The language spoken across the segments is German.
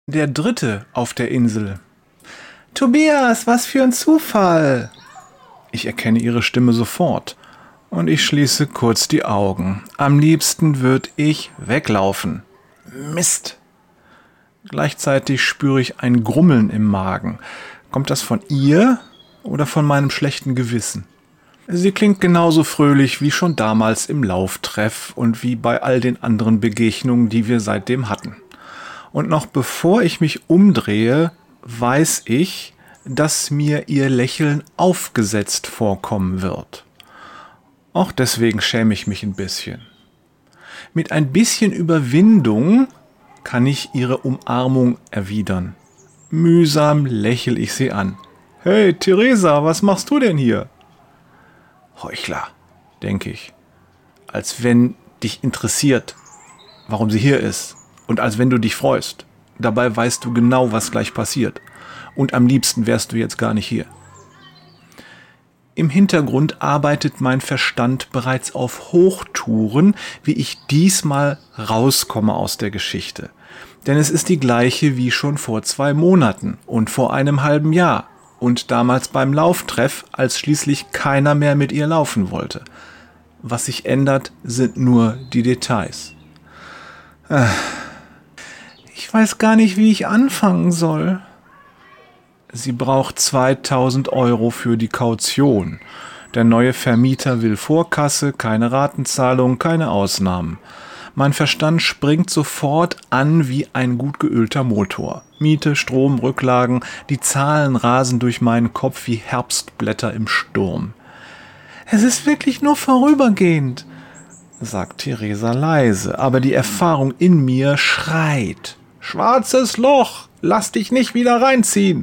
Der dritte auf der Insel. Tobias, was für ein Zufall! Ich erkenne ihre Stimme sofort und ich schließe kurz die Augen. Am liebsten würde ich weglaufen. Mist! Gleichzeitig spüre ich ein Grummeln im Magen. Kommt das von ihr oder von meinem schlechten Gewissen? Sie klingt genauso fröhlich wie schon damals im Lauftreff und wie bei all den anderen Begegnungen, die wir seitdem hatten. Und noch bevor ich mich umdrehe, weiß ich, dass mir ihr Lächeln aufgesetzt vorkommen wird. Auch deswegen schäme ich mich ein bisschen. Mit ein bisschen Überwindung kann ich ihre Umarmung erwidern. Mühsam lächle ich sie an. Hey, Theresa, was machst du denn hier? Heuchler, denke ich. Als wenn dich interessiert, warum sie hier ist. Und als wenn du dich freust. Dabei weißt du genau, was gleich passiert. Und am liebsten wärst du jetzt gar nicht hier. Im Hintergrund arbeitet mein Verstand bereits auf Hochtouren, wie ich diesmal rauskomme aus der Geschichte. Denn es ist die gleiche wie schon vor 2 Monaten und vor einem halben Jahr. Und damals beim Lauftreff, als schließlich keiner mehr mit ihr laufen wollte. Was sich ändert, sind nur die Details. Ich weiß gar nicht, wie ich anfangen soll. Sie braucht 2.000 € für die Kaution. Der neue Vermieter will Vorkasse, keine Ratenzahlung, keine Ausnahmen. Mein Verstand springt sofort an wie ein gut geölter Motor. Miete, Strom, Rücklagen, die Zahlen rasen durch meinen Kopf wie Herbstblätter im Sturm. Es ist wirklich nur vorübergehend, sagt Theresa leise, aber die Erfahrung in mir schreit. Schwarzes Loch, lass dich nicht wieder reinziehen.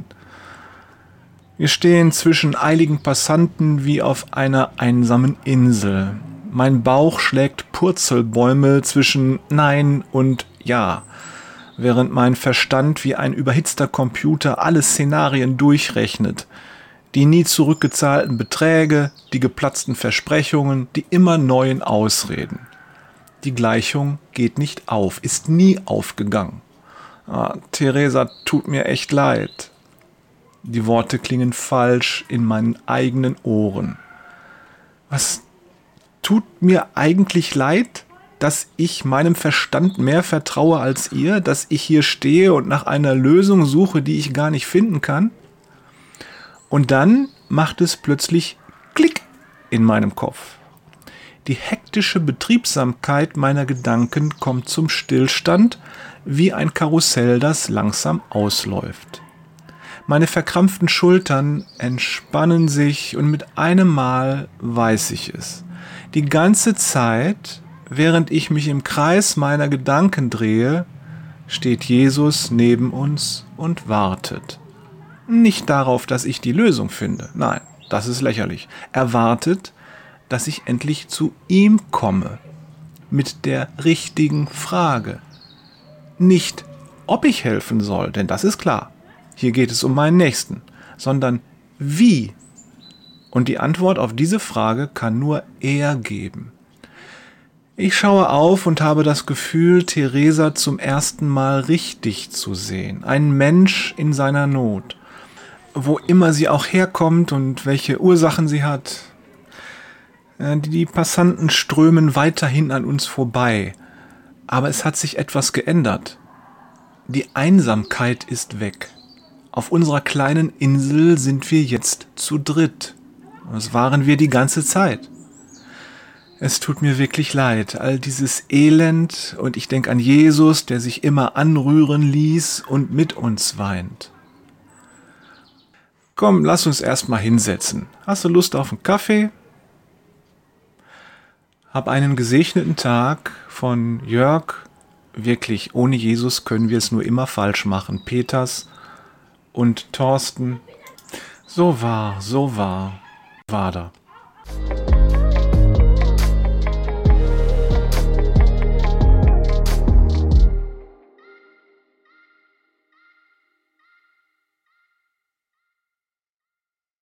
Wir stehen zwischen eiligen Passanten wie auf einer einsamen Insel. Mein Bauch schlägt Purzelbäume zwischen Nein und Ja, während mein Verstand wie ein überhitzter Computer alle Szenarien durchrechnet. Die nie zurückgezahlten Beträge, die geplatzten Versprechungen, die immer neuen Ausreden. Die Gleichung geht nicht auf, ist nie aufgegangen. Theresa, tut mir echt leid. Die Worte klingen falsch in meinen eigenen Ohren. Was tut mir eigentlich leid, dass ich meinem Verstand mehr vertraue als ihr, dass ich hier stehe und nach einer Lösung suche, die ich gar nicht finden kann? Und dann macht es plötzlich Klick in meinem Kopf. Die hektische Betriebsamkeit meiner Gedanken kommt zum Stillstand, wie ein Karussell, das langsam ausläuft. Meine verkrampften Schultern entspannen sich und mit einem Mal weiß ich es. Die ganze Zeit, während ich mich im Kreis meiner Gedanken drehe, steht Jesus neben uns und wartet. Nicht darauf, dass ich die Lösung finde. Nein, das ist lächerlich. Er wartet, dass ich endlich zu ihm komme. Mit der richtigen Frage. Nicht, ob ich helfen soll, denn das ist klar. Hier geht es um meinen Nächsten. Sondern wie. Und die Antwort auf diese Frage kann nur er geben. Ich schaue auf und habe das Gefühl, Theresa zum ersten Mal richtig zu sehen. Ein Mensch in seiner Not. Wo immer sie auch herkommt und welche Ursachen sie hat. Die Passanten strömen weiterhin an uns vorbei. Aber es hat sich etwas geändert. Die Einsamkeit ist weg. Auf unserer kleinen Insel sind wir jetzt zu dritt. Das waren wir die ganze Zeit. Es tut mir wirklich leid, all dieses Elend, und ich denke an Jesus, der sich immer anrühren ließ und mit uns weint. Komm, lass uns erstmal hinsetzen. Hast du Lust auf einen Kaffee? Hab einen gesegneten Tag von Jörg. Wirklich, ohne Jesus können wir es nur immer falsch machen. Peters und Thorsten. So wahr, war da.